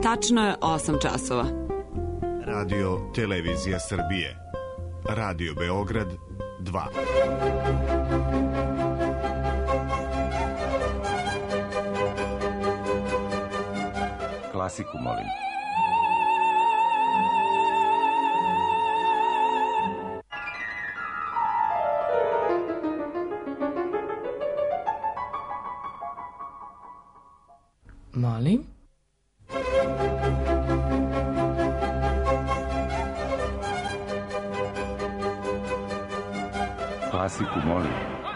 Tačno je 8 časova. Radio Televizija Srbije. Radio Beograd 2. Klasiku, molim. Molim? Klasiku, molim.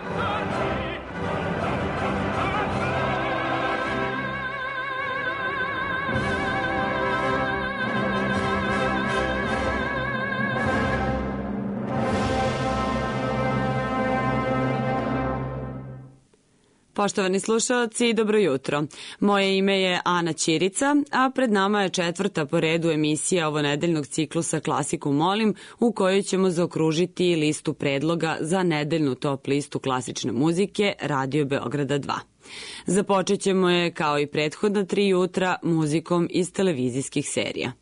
Poštovani slušalci, dobro jutro. Moje ime je Ana Ćirica, a pred nama je 4. po redu emisija ovonedeljnog ciklusa Klasiku molim, u kojoj ćemo zaokružiti listu predloga za nedeljnu top listu klasične muzike Radio Beograda 2. Započet ćemo je, kao i prethodna 3 jutra, muzikom iz televizijskih serija.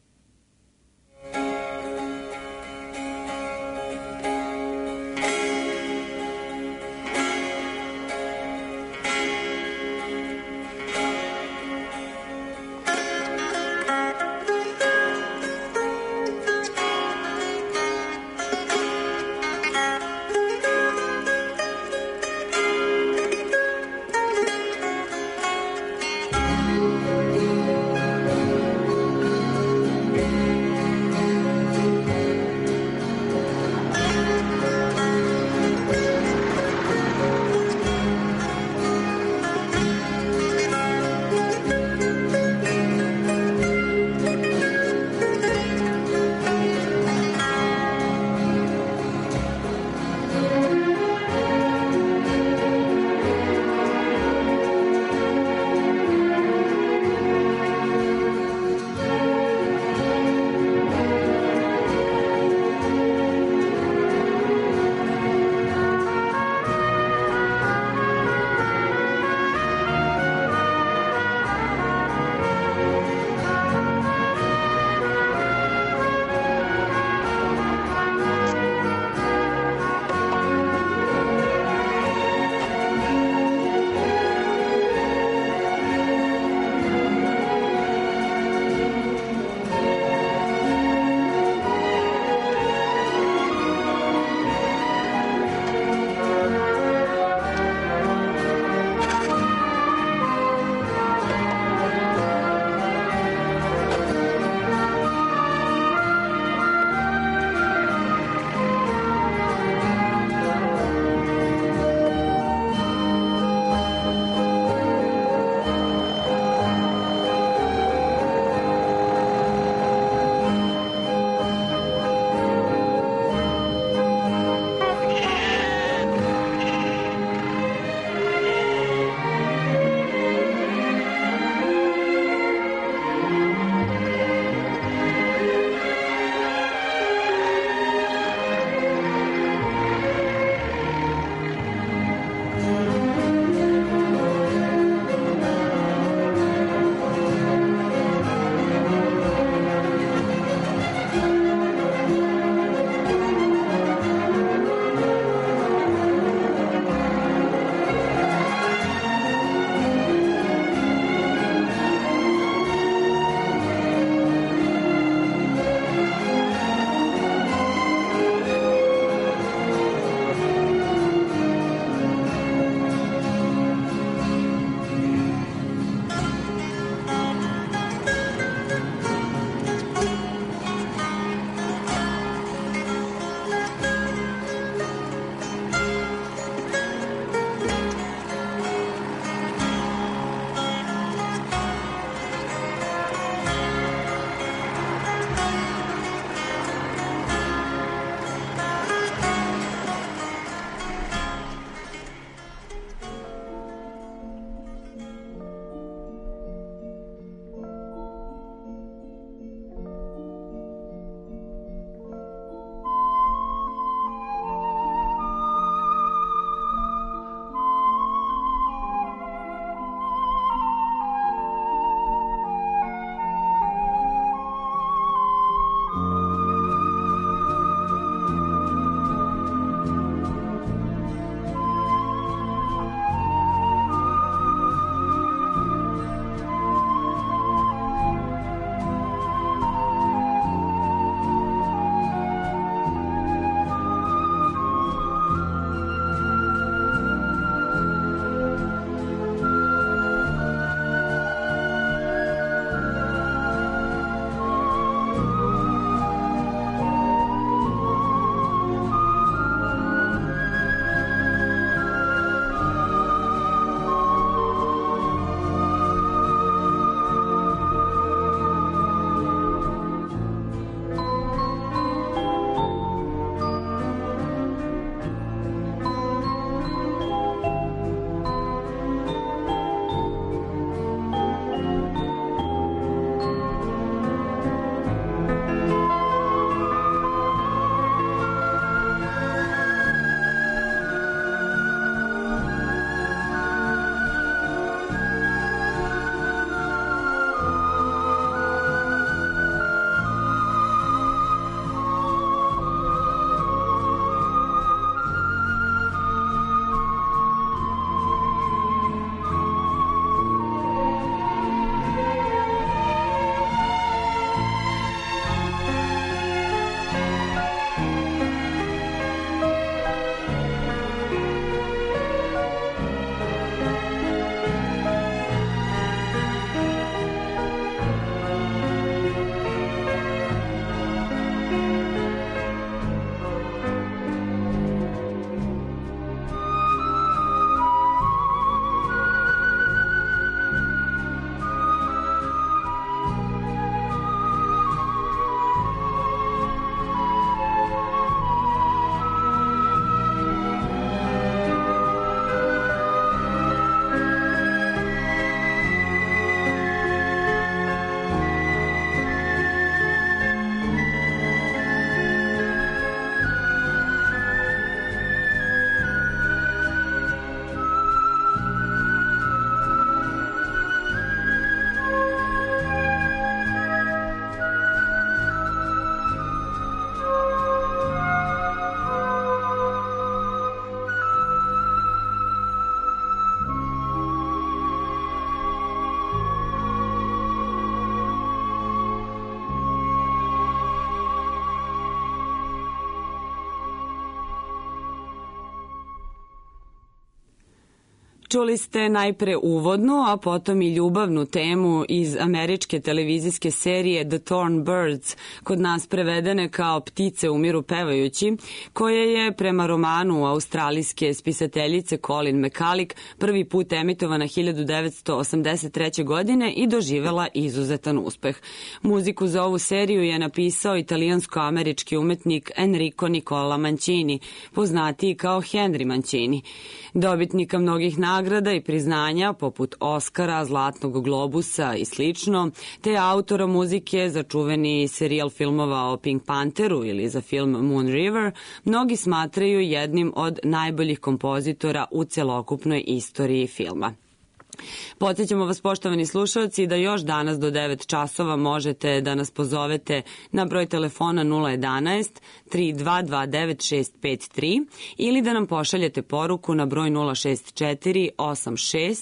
Čuli ste najpre uvodnu, a potom i ljubavnu temu iz američke televizijske serije The Thornbirds, kod nas prevedene kao Ptice umiru pevajući, koje je prema romanu australijske spisateljice Colin McCulloch prvi put emitovana 1983. godine i doživela izuzetan uspeh. Muziku za ovu seriju je napisao italijansko-američki umetnik Enrico Nicola Mancini, poznatiji kao Henry Mancini, dobitnika mnogih nagrada i priznanja poput Oskara, Zlatnog globusa i slično, te autora muzike za čuveni serijal filmova o Pink Pantheru ili za film Moon River, mnogi smatraju jednim od najboljih kompozitora u celokupnoj istoriji filma. Podsjećamo vas, poštovani slušalci, da još danas do 9 časova možete da nas pozovete na broj telefona 011 3229 653 ili da nam pošaljete poruku na broj 064 86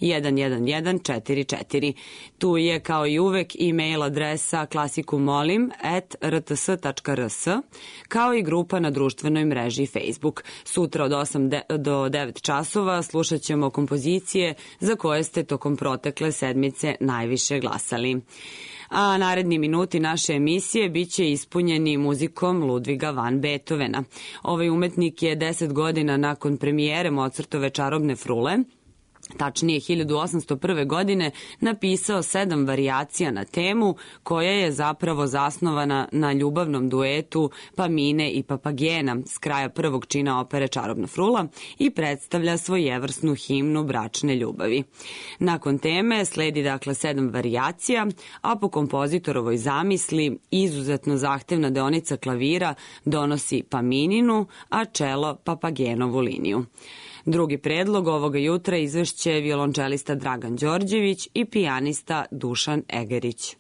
11144. Tu je kao i uvek e-mail adresa klasikumolim@rts.rs, kao i grupa na društvenoj mreži Facebook. Sutra od 8 do 9 časova slušat ćemo kompozicije za koje ste tokom protekle sedmice najviše glasali. A naredni minuti naše emisije biće ispunjeni muzikom Ludviga van Beethovena. Ovaj umetnik je 10 godina nakon premijere Mozartove Čarobne frule, tačnije 1801. godine, napisao 7 varijacija na temu koja je zapravo zasnovana na ljubavnom duetu Pamine i Papagena s kraja prvog čina opere Čarobna frula i predstavlja svojevrsnu himnu bračne ljubavi. Nakon teme sledi dakle 7 varijacija, a po kompozitorovoj zamisli izuzetno zahtevna deonica klavira donosi Pamininu, a čelo Papagenovu liniju. Drugi predlog ovoga jutra izvešće violončelista Dragan Đorđević i pijanista Dušan Egerić.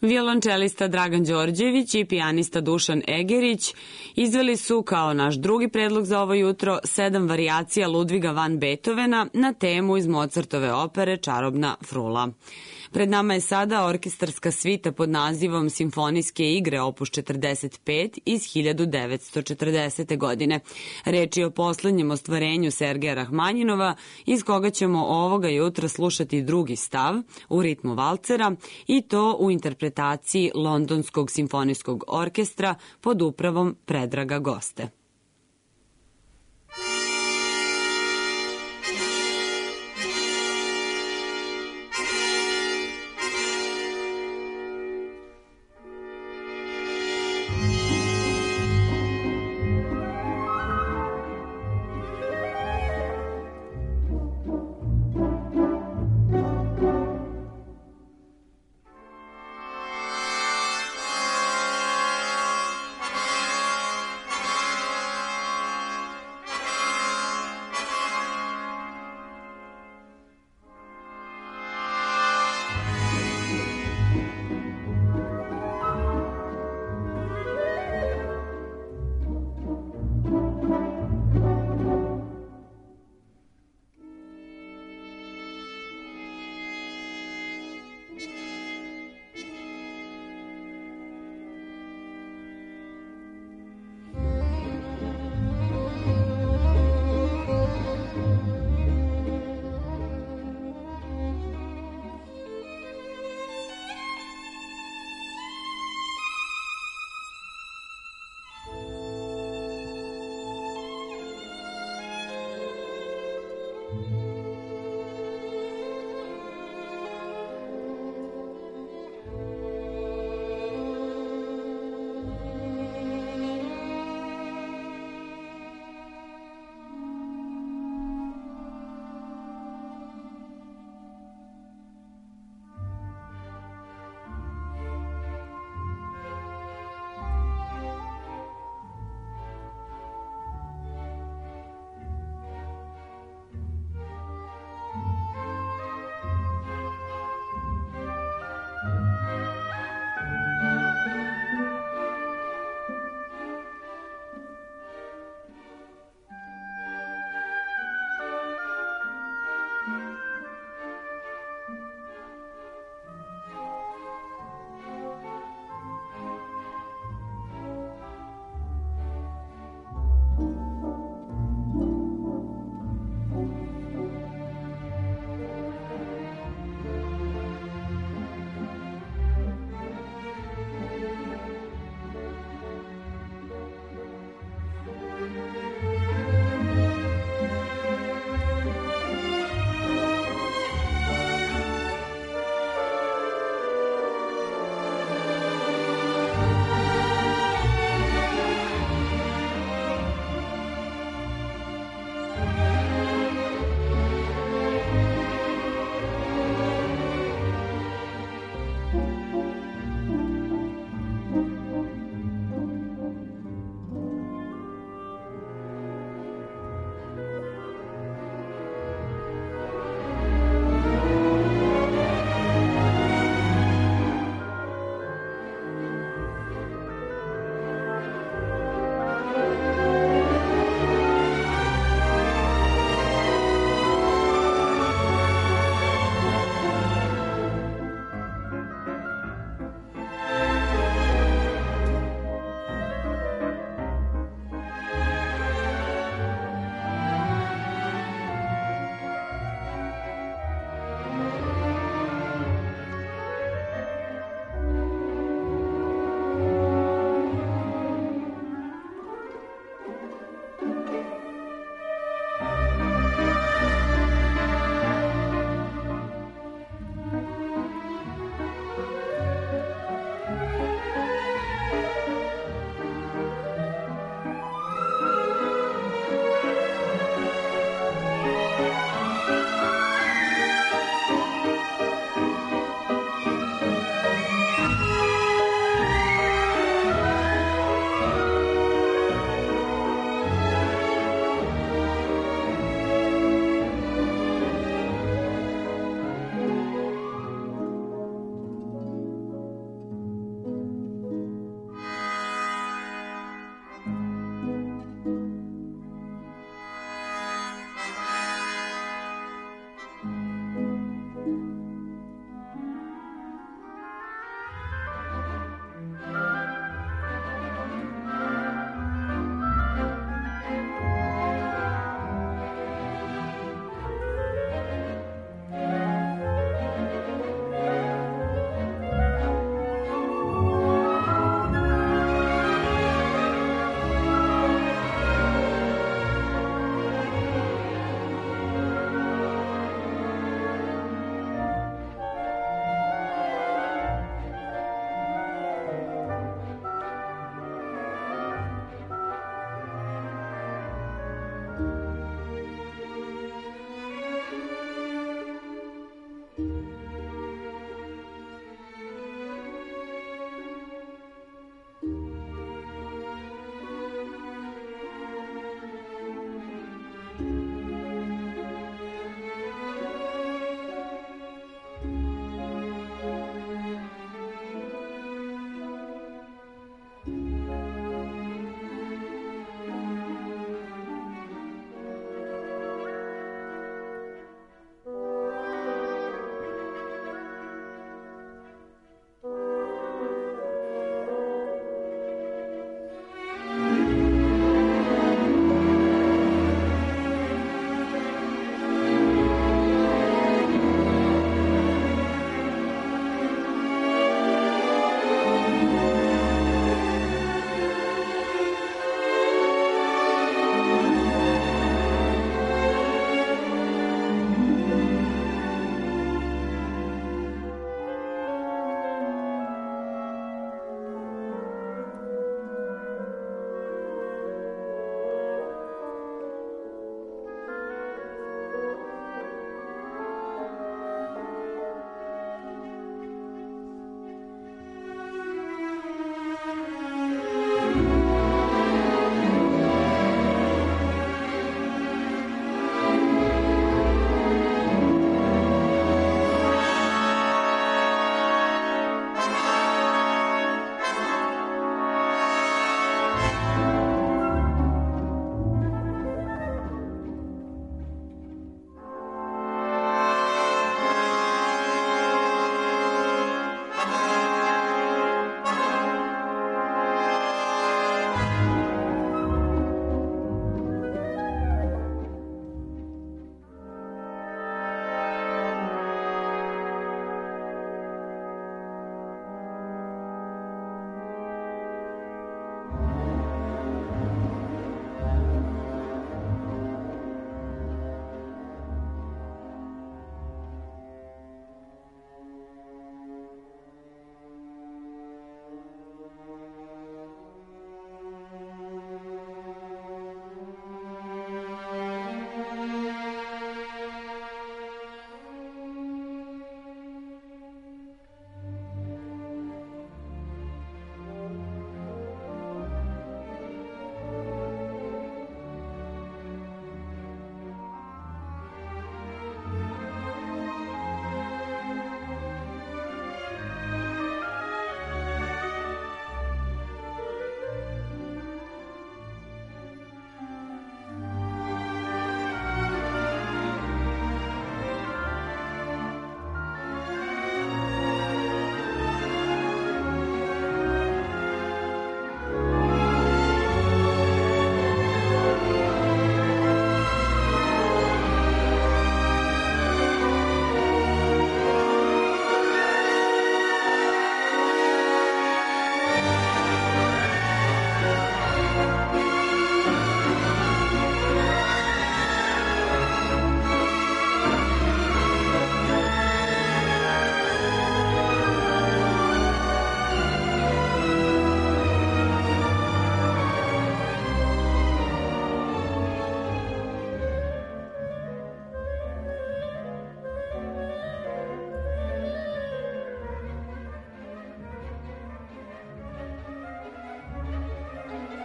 Violončelista Dragan Đorđević i pijanista Dušan Egerić izveli su, kao naš drugi predlog za ovo jutro, 7 varijacija Ludviga van Beethovena na temu iz Mozartove opere Čarobna frula. Pred nama je sada orkestarska svita pod nazivom Simfonijske igre opus 45 iz 1940. godine. Reč je o poslednjem ostvarenju Sergeja Rahmanjinova, iz koga ćemo ovoga jutra slušati drugi stav u ritmu valcera, i to u interpretaciji Londonskog simfonijskog orkestra pod upravom Predraga Goste.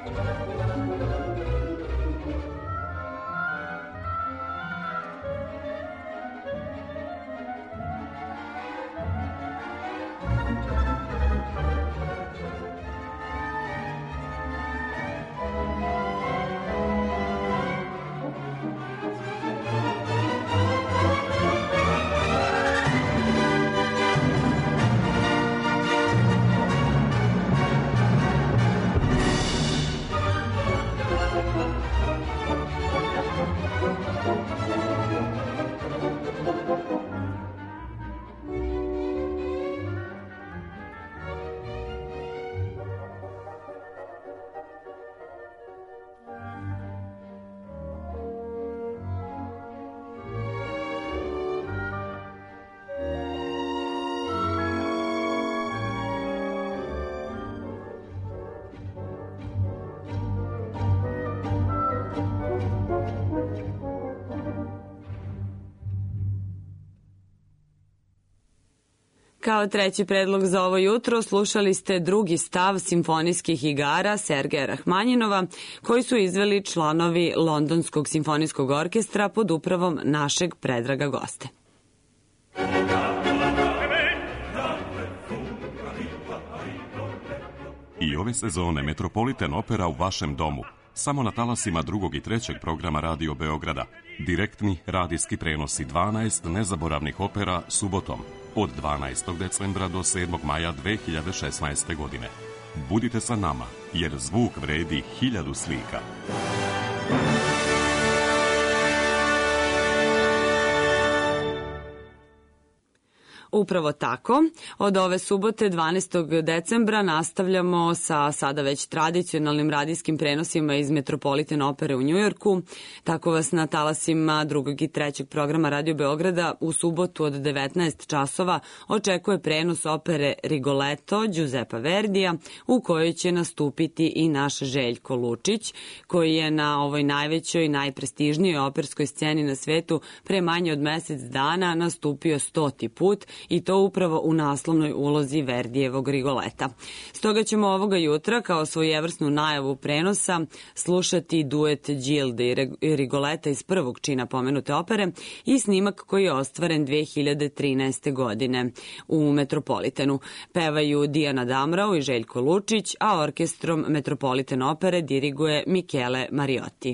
Kao treći predlog za ovo jutro slušali ste drugi stav simfonijskih igara Sergeja Rahmanjinova, koji su izveli članovi Londonskog simfonijskog orkestra pod upravom našeg Predraga Goste. I ove sezone Metropolitan Opera u vašem domu, samo na talasima drugog i trećeg programa Radio Beograda. Direktni radijski prenosi 12 nezaboravnih opera subotom od 12. decembra do 7. maja 2016. godine. Budite sa nama, jer zvuk vredi 1000 slika. Upravo tako. Od ove subote 12. decembra nastavljamo sa sada već tradicionalnim radijskim prenosima iz Metropolitan Opere u Njujorku. Tako vas na talasima drugog i trećeg programa Radio Beograda u subotu od 19 časova očekuje prenos opere Rigoletto Giuseppa Verdija, u kojoj će nastupiti i naš Željko Lučić, koji je na ovoj najvećoj, najprestižnijoj operskoj sceni na svetu pre manje od mesec dana nastupio 100. put, i to upravo u naslovnoj ulozi Verdijevog Rigoleta. Stoga ćemo ovoga jutra kao svojevrsnu najavu prenosa slušati duet Gilde i Rigoleta iz prvog čina pomenute opere i snimak koji je ostvaren 2013. godine u Metropolitanu. Pevaju Dijana Damrau i Željko Lučić, a orkestrom Metropolitan Opere diriguje Michele Mariotti.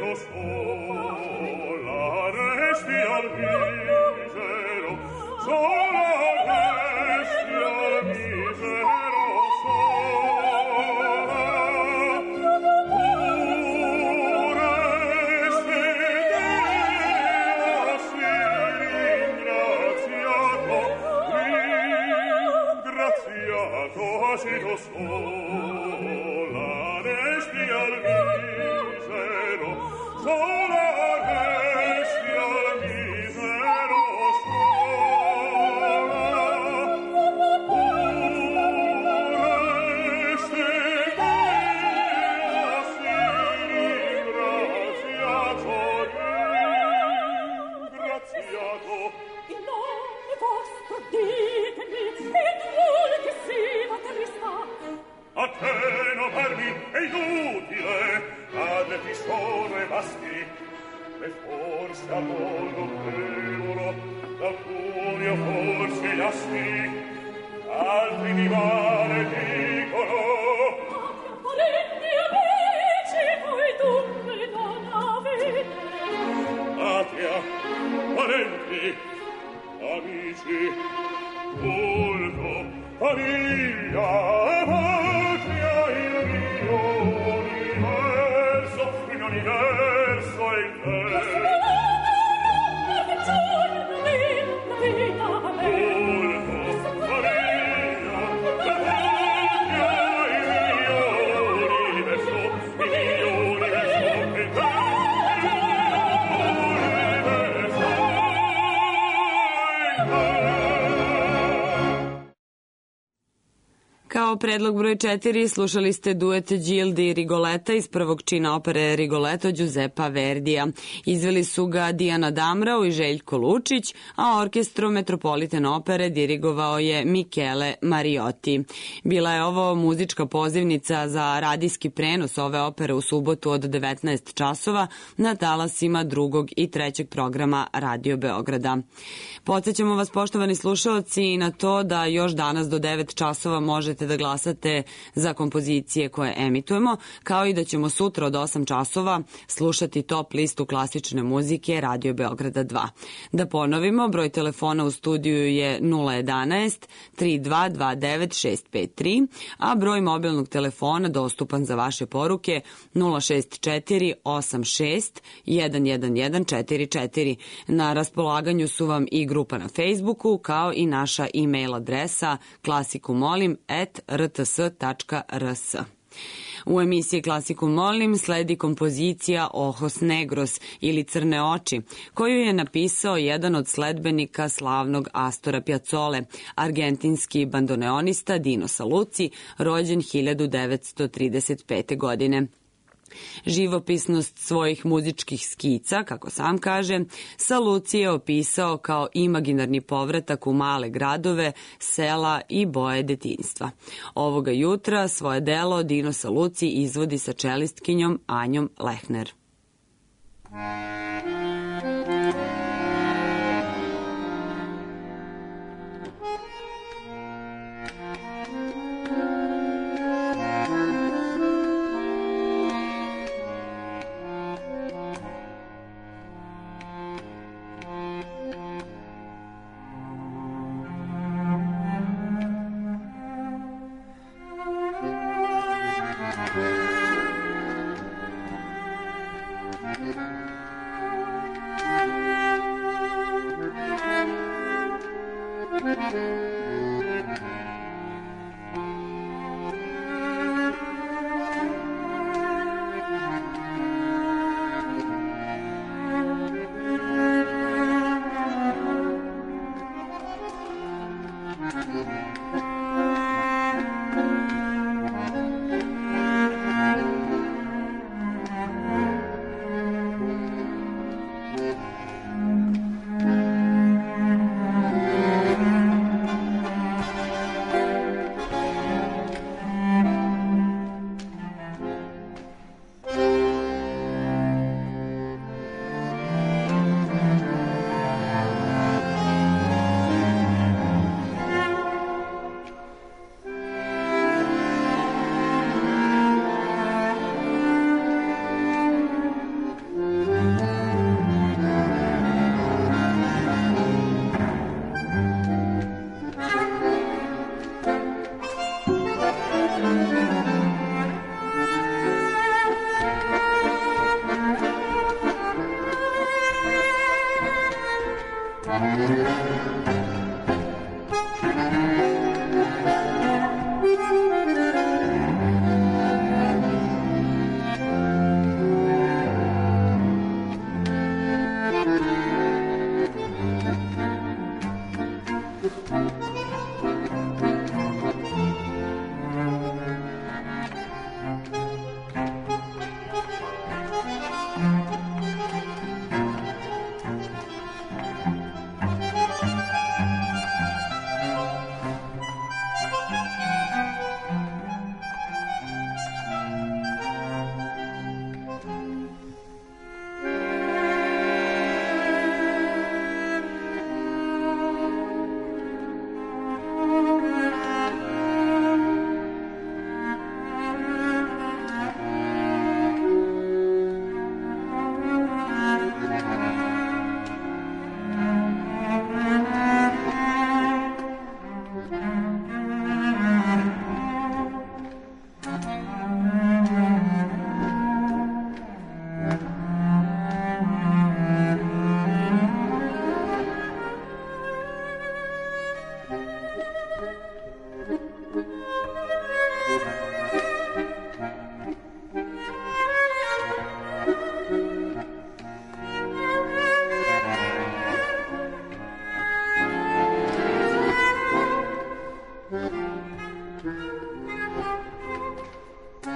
Kao predlog broj 4 slušali ste duet Gildi i Rigoleta iz prvog čina opere Rigoletto Giuseppa Verdija. Izveli su ga Dijana Damrau i Željko Lučić, a orkestru Metropolitan opere dirigovao je Michele Mariotti. Bila je ovo muzička pozivnica za radijski prenos ove opere u subotu od 19 časova na talasima drugog i trećeg programa Radio Beograda. Podsećamo vas, poštovani slušaoci, na to da još danas do 9 časova možete da glasate za kompozicije koje emitujemo, kao i da ćemo sutra od 8 časova slušati top listu klasične muzike Radio Beograda 2. Da ponovimo, broj telefona u studiju je 011 3229 653, a broj mobilnog telefona dostupan za vaše poruke 064 86 11144. Na raspolaganju su vam i grupa na Facebooku, kao i naša e-mail adresa klasikumolim@rts.rs. U emisiji Klasiku molim sledi kompozicija Ojos Negros ili Crne oči, koju je napisao jedan od sledbenika slavnog Astora Piazzole, argentinski bandoneonista Dino Saluzzi, rođen 1935. godine. Živopisnost svojih muzičkih skica, kako sam kaže, Saluzzi je opisao kao imaginarni povratak u male gradove, sela i boje detinjstva. Ovoga jutra svoje delo Dino Saluzzi izvodi sa čelistkinjom Anjom Lehner.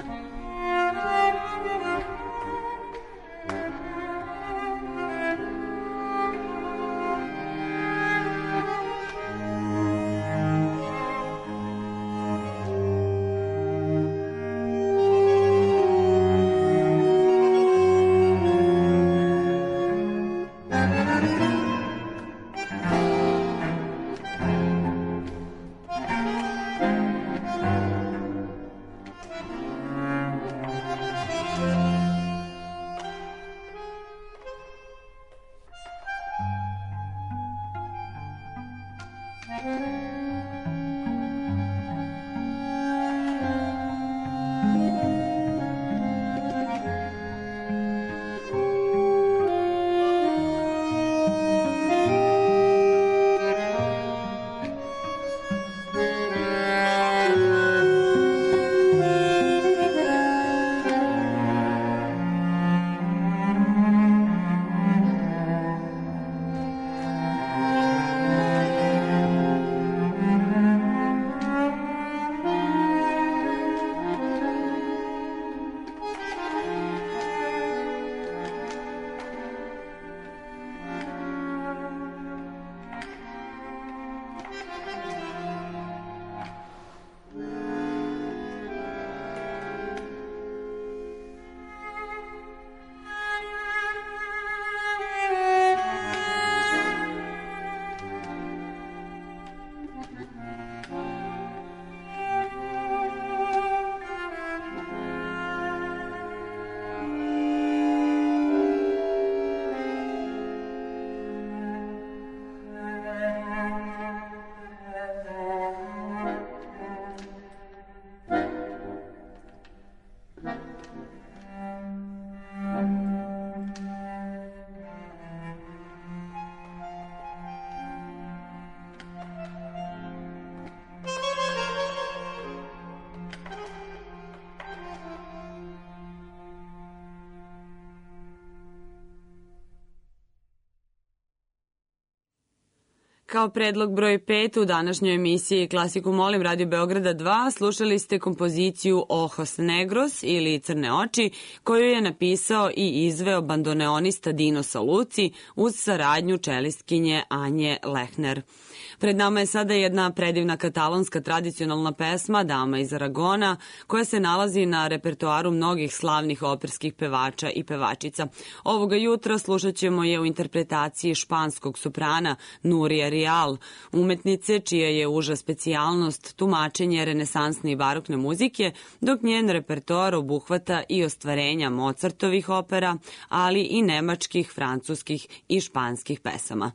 Kao predlog broj 5 u današnjoj emisiji Klasiku molim Radio Beograda 2 slušali ste kompoziciju Ojos Negros ili Crne oči, koju je napisao i izveo bandoneonista Dino Saluci uz saradnju čelistkinje Anje Lehner. Pred nama je sada jedna predivna katalonska tradicionalna pesma Dama iz Aragona, koja se nalazi na repertoaru mnogih slavnih operskih pevača i pevačica. Ovoga jutra slušat ćemo je u interpretaciji španskog soprana Núria Rial, umetnice čija je uža specijalnost tumačenje renesansne i barokne muzike, dok njen repertoar obuhvata i ostvarenja Mozartovih opera, ali i nemačkih, francuskih i španskih pesama.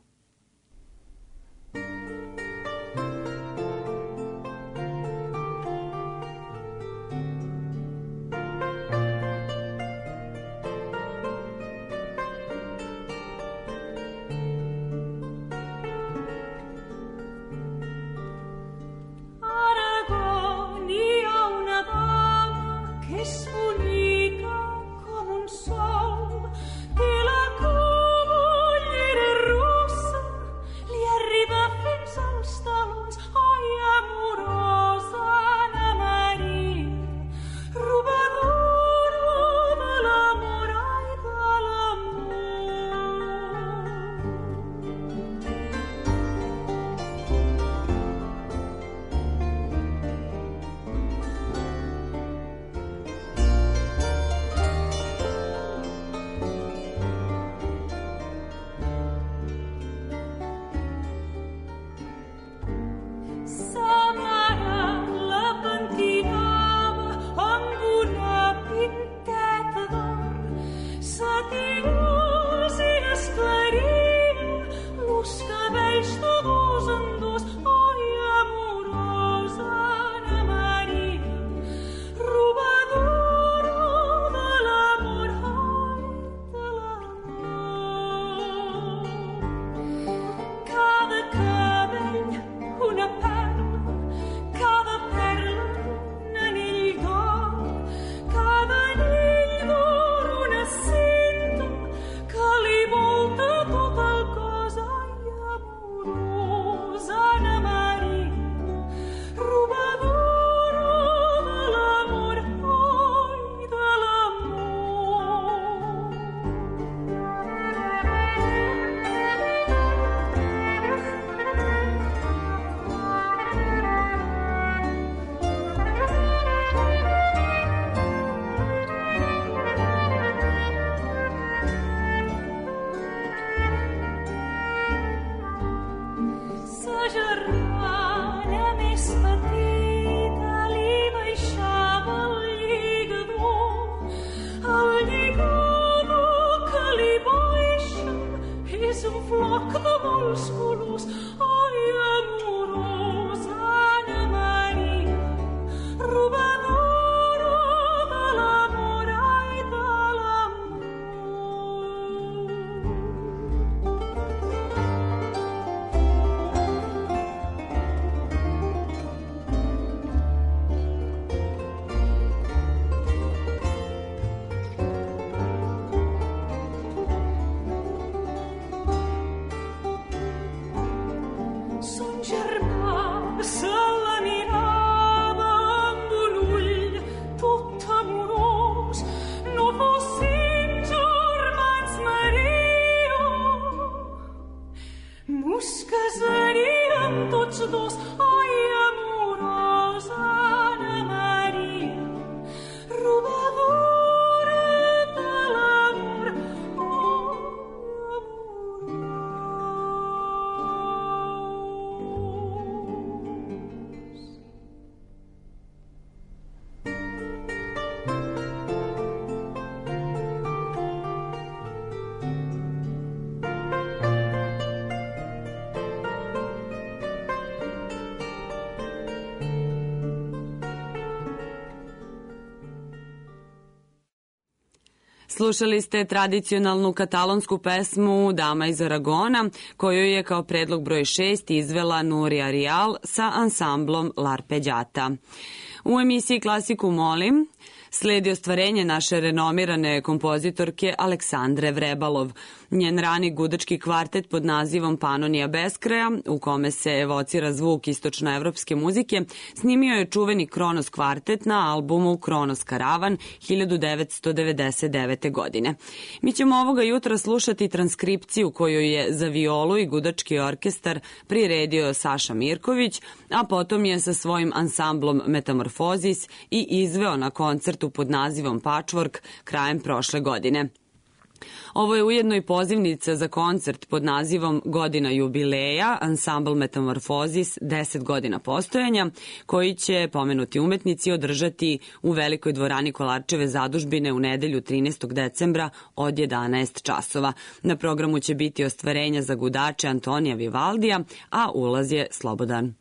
Rossa Slušali ste tradicionalnu katalonsku pesmu Dama iz Aragona, koju je kao predlog broj 6 izvela Núria Rial sa ansamblom L'Arpeggiata. U emisiji Klasiku molim sledi ostvarenje naše renomirane kompozitorke Aleksandre Vrebalov. Njen rani gudački kvartet pod nazivom Panonija beskraja, u kome se evocira zvuk istočnoevropske muzike, snimio je čuveni Kronos kvartet na albumu Kronos Karavan 1999. godine. Mi ćemo ovoga jutra slušati transkripciju koju je za violu i gudački orkestar priredio Saša Mirković, a potom je sa svojim ansamblom Metamorfozis i izveo na koncertu pod nazivom Patchwork krajem prošle godine. Ovo je ujedno i pozivnica za koncert pod nazivom Godina jubileja, ansambl Metamorfozis 10 godina postojanja, koji će pomenuti umetnici održati u Velikoj dvorani Kolarčeve zadužbine u nedelju 13. decembra od 11 časova. Na programu će biti ostvarenja za gudače Antonija Vivaldija, a ulaz je slobodan.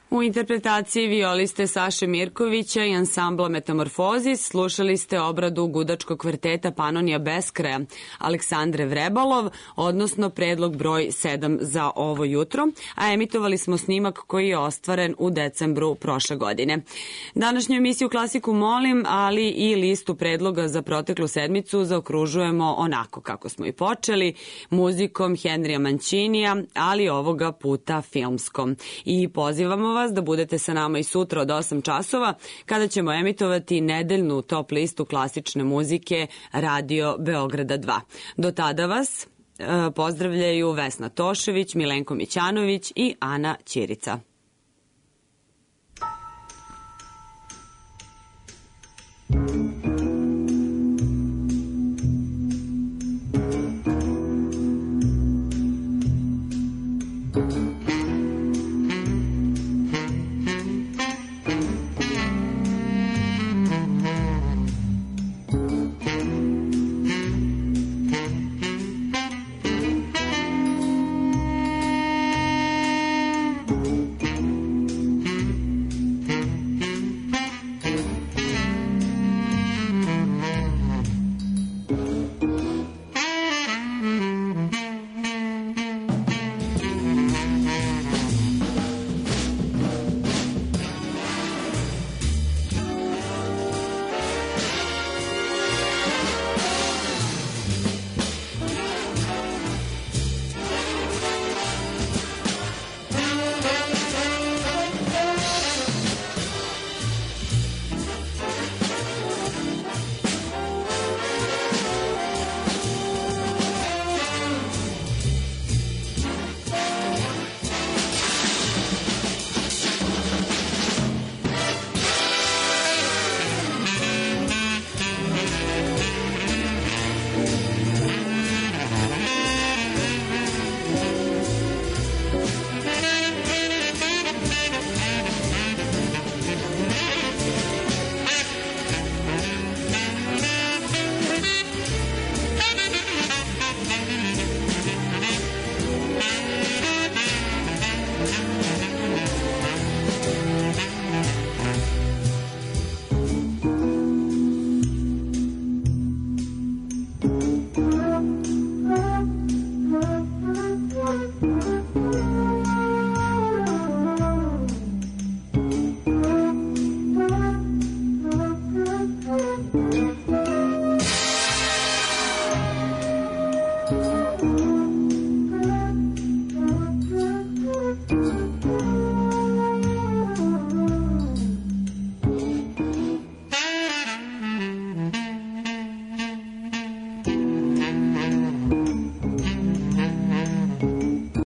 U interpretaciji violiste Saše Mirkovića i ansambla Metamorfozis slušali ste obradu gudačkog kvarteta Panonija Beskraja Aleksandre Vrebalov, odnosno predlog broj 7 za ovo jutro, a emitovali smo snimak koji je ostvaren u decembru prošle godine. Današnju emisiju Klasiku molim, ali i listu predloga za proteklu sedmicu zaokružujemo onako kako smo i počeli, muzikom Henrija Mancinija, ali ovoga puta filmskom. I pozivamo vas da budete sa nama i sutra od 8 časova kada ćemo emitovati nedeljnu top listu klasične muzike Radio Beograda 2. Do tada vas pozdravljaju Vesna Tošević, Milenko Mićanović i Ana Ćirica.